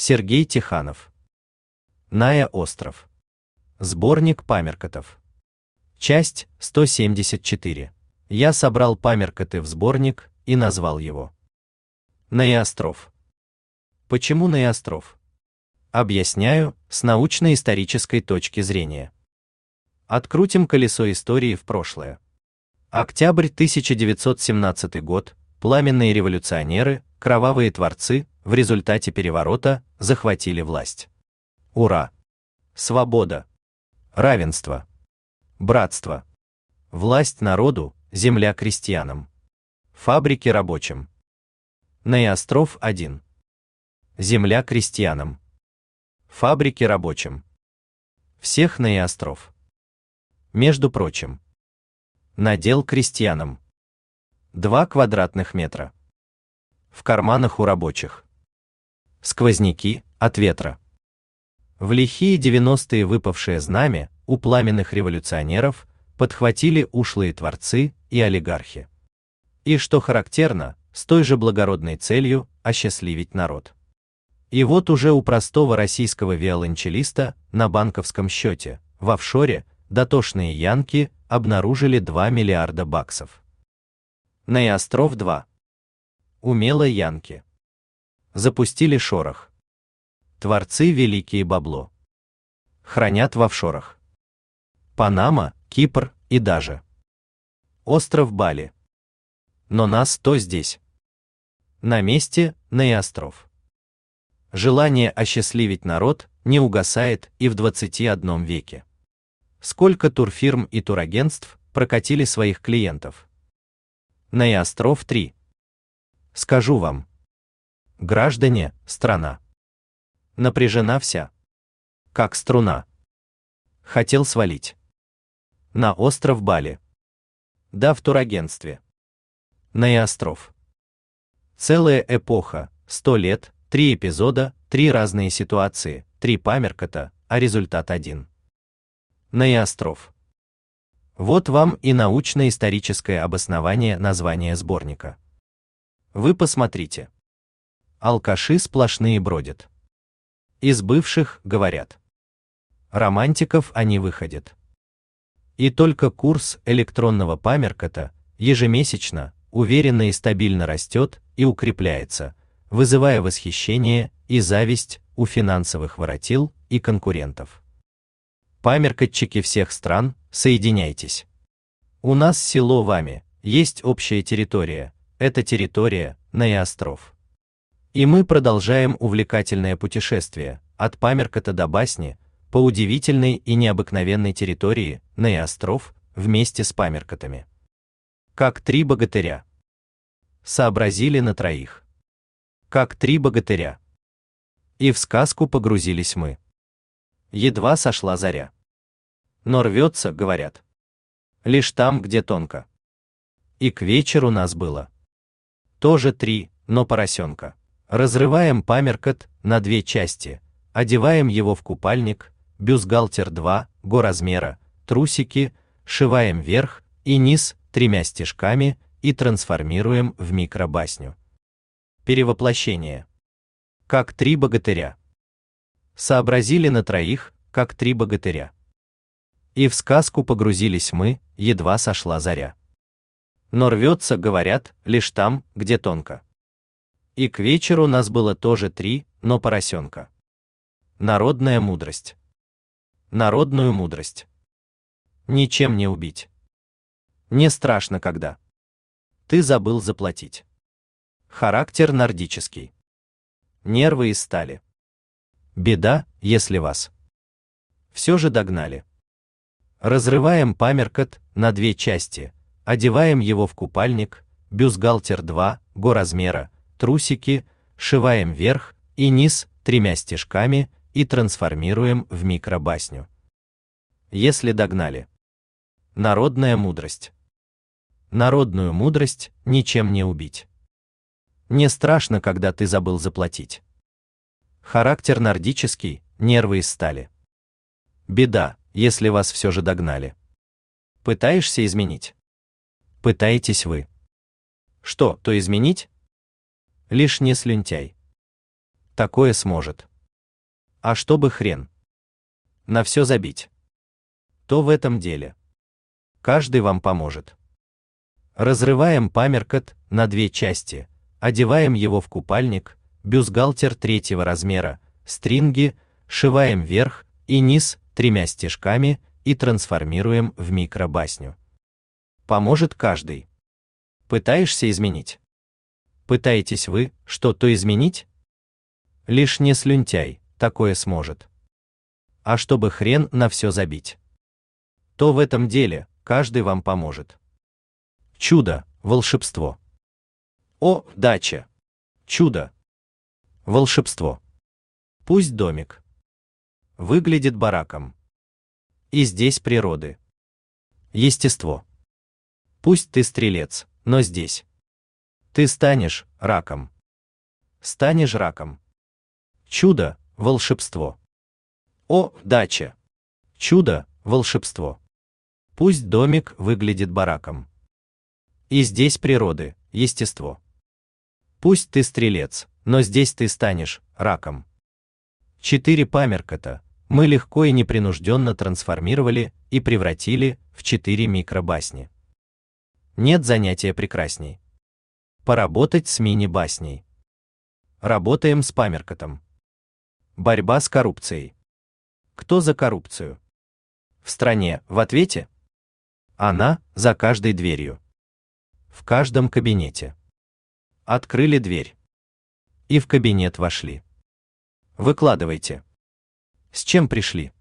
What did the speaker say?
Сергей Тиханов. Ная остров. Сборник памеркотов. Часть 174. Я собрал памеркоты в сборник и назвал его Ная-остров. Почему Ная-остров? Объясняю с научно-исторической точки зрения. Открутим колесо истории в прошлое. Октябрь 1917 год. Пламенные революционеры, кровавые творцы, в результате переворота захватили власть. Ура! Свобода! Равенство! Братство! Власть народу, земля крестьянам. Фабрики рабочим. Ная-остров 1. Земля крестьянам. Фабрики рабочим. Всех Ная-остров. Между прочим. Надел крестьянам. 2 квадратных метра. В карманах у рабочих. Сквозняки от ветра. В лихие 90-е выпавшее знамя у пламенных революционеров подхватили ушлые творцы и олигархи. И что характерно, с той же благородной целью осчастливить народ. И вот уже у простого российского виолончелиста на банковском счете в офшоре дотошные янки обнаружили 2 миллиарда баксов. Ная-остров 2. Умело янки. Запустили шорох. Творцы великие бабло. Хранят в офшорах. Панама, Кипр и даже остров Бали. Но нас то здесь. На месте Ная-остров. Желание осчастливить народ не угасает и в 21 веке. Сколько турфирм и турагентств прокатили своих клиентов. Ная-остров 3. Скажу вам. Граждане, страна напряжена вся, как струна. Хотел свалить на остров Бали. Да в турагентстве. Ная-остров. Целая эпоха, 100 лет, 3 эпизода, 3 разные ситуации, 3 памеркота, а результат один. Ная-остров. Вот вам и научно-историческое обоснование названия сборника. Вы посмотрите. Алкаши сплошные бродят. Из бывших, говорят. Романтиков они выходят. И только курс электронного памеркота ежемесячно, уверенно и стабильно растет и укрепляется, вызывая восхищение и зависть у финансовых воротил и конкурентов. Памеркотчики всех стран, соединяйтесь. У нас село вами, есть общая территория, это территория Ная-остров. И мы продолжаем увлекательное путешествие, от памеркота до басни, по удивительной и необыкновенной территории Ная-остров, вместе с памеркотами. Как 3 богатыря. Сообразили на троих. Как 3 богатыря. И в сказку погрузились мы. Едва сошла заря. Но рвется, говорят. Лишь там, где тонко. И к вечеру нас было. Тоже 3, но поросенка. Разрываем памеркот на 2 части, одеваем его в купальник, бюстгальтер 2 го размера, трусики, сшиваем верх и низ 3 стежками и трансформируем в микробасню. Перевоплощение. Как 3 богатыря. Сообразили на троих, как 3 богатыря. И в сказку погрузились мы, едва сошла заря. Но рвется, говорят, лишь там, где тонко. И к вечеру нас было тоже 3, но поросенка. Народная мудрость. Народную мудрость. Ничем не убить. Не страшно, когда ты забыл заплатить. Характер нордический. Нервы из стали. Беда, если вас все же догнали. Разрываем памеркот на 2 части, одеваем его в купальник, бюстгальтер 2 го размера, трусики, сшиваем верх и низ 3 стежками и трансформируем в микробасню. Если догнали. Народная мудрость. Народную мудрость ничем не убить. Не страшно, когда ты забыл заплатить. Характер нордический, нервы из стали. Беда, если вас все же догнали. Пытаешься изменить? Пытаетесь вы. Что, то изменить? Лишь не слюнтяй. Такое сможет А чтобы хрен на все забить, то в этом деле каждый вам поможет. Разрываем памеркот на две части, одеваем его в купальник, бюстгальтер третьего размера, стринги, сшиваем верх и низ тремя стежками и трансформируем в микробасню. Поможет каждый. Пытаешься изменить? Пытаетесь вы что-то изменить? Лишь не слюнтяй такое сможет. А чтобы хрен на все забить, то в этом деле каждый вам поможет. Чудо, волшебство. О, дача! Чудо! Волшебство. Пусть домик выглядит бараком. И здесь природы. Естество. Пусть ты стрелец, но здесь ты станешь раком. Станешь раком. Чудо, волшебство. О, дача! Чудо, волшебство. Пусть домик выглядит бараком. И здесь природы, естество. Пусть ты стрелец, но здесь ты станешь раком. 4 памеркота мы легко и непринужденно трансформировали и превратили в 4 микробасни. Нет занятия прекрасней. Поработать с мини-басней. Работаем с памеркотом. Борьба с коррупцией. Кто за коррупцию? В стране в ответе? Она за каждой дверью. В каждом кабинете. Открыли дверь. И в кабинет вошли. Выкладывайте. С чем пришли?